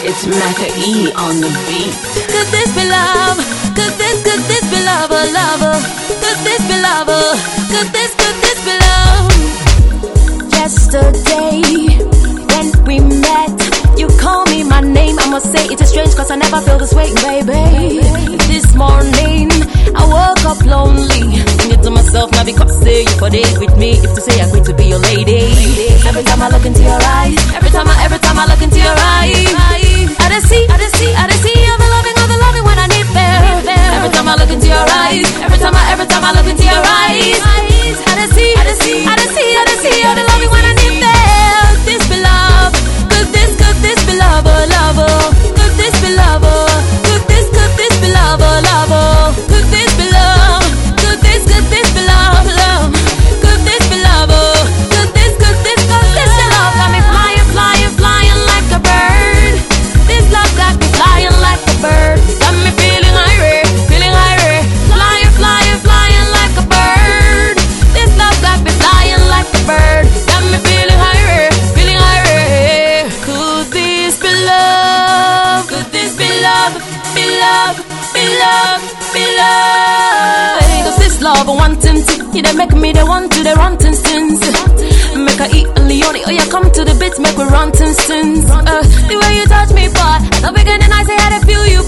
It's Mecca E on the beat. Could this be love? Could this be love, lover? Could this be love? Could this be love? Yesterday, when we met, you called me my name. I must say it is strange, cause I never feel this way, baby. This morning, I woke up lonely, thinking to myself, now because say you for date with me, if to say I agreed to be your lady. Every time I look into your eyes, every time I look into your eyes, I see all the loving when I need there. Every time I look into your eyes, every time I look into your eyes, I see all the loving when I need there. This be love, could this be love, lover? Could this be love? Could this be love, lover? Could this be love? Could this be love, love? Could this be love? Could this love got me flying like a bird? This love got me flying like a bird. Got me feeling high, flying like a bird. This love got me flying like a bird. Got me feeling high. Could this be love? Could this be love? Be love. Cause this love I want to they make me they want to they run things. Make I eat a leone. Oh yeah, come to the bits, make we run things. The way you touch me, boy. At the beginning I say I had to feel you.